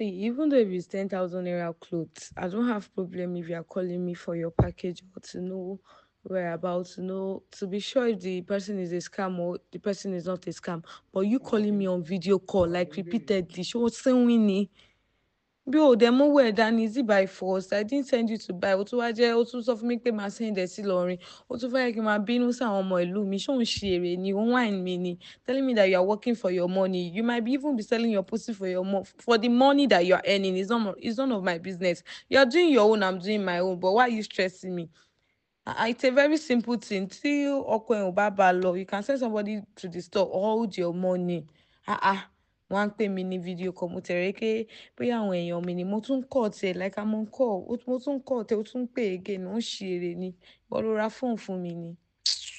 See, even though if it's 10,000 naira clothes, I don't have problem if you are calling me for your package or to know whereabouts, to know to be sure if the person is a scam or the person is not a scam. But you calling me on video call like repeatedly, show Winnie. Bí o dẹ̀ mówó ẹ̀ dání, is it by force? I didn't send you to buy. O tún wá jẹ́ o tún sọ fún mi pé màá send ẹ̀ sí Ìlọrin. O tún fẹ́ kí n máa bínú sí àwọn ọmọ ìlú mi. Ṣé ò ń ṣe èrè ni? Ó ń whine mi ni. Telling me that you are working for your money. You might be even be selling your pussy for your for the money that you are earning. It's none of my business. You are doing your own, I'm doing my own. But why are you stressing me? It's a very simple thing. Tí ọkọ ẹ̀ ò bá bá lọ, you can send somebody to the store, hold your money. Wọ́n á pè mí ní video call. Mo tẹ̀rẹ̀ pé bóyá àwọn èèyàn mi ni mo tún call tiẹ̀ like I'm on call. Mo tún call tẹ, o tún pè again. Ó ń ṣe èrè ni. Ìwọ ló ra fóònù fún mi ni.